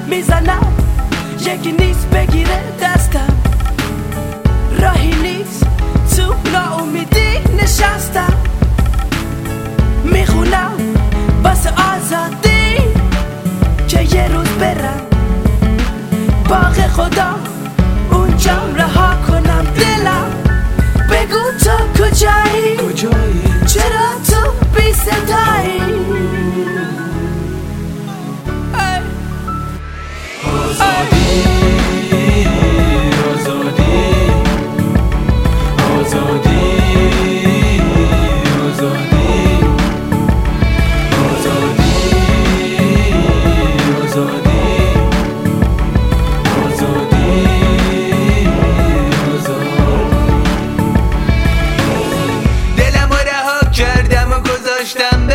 میزنم، یکی نیست بگیره دستم، راهی نیست تو ناامیدی نشستم، میخونم واسه آزادی که یه روز برم باغ خدا، اونجام رها کنم دلم. بگو تو کجایی؟ چرا تو بی صدایی؟ آزادی آزادی آزادی آزادی آزادی آزادی دلمو رها کردم و گذاشتم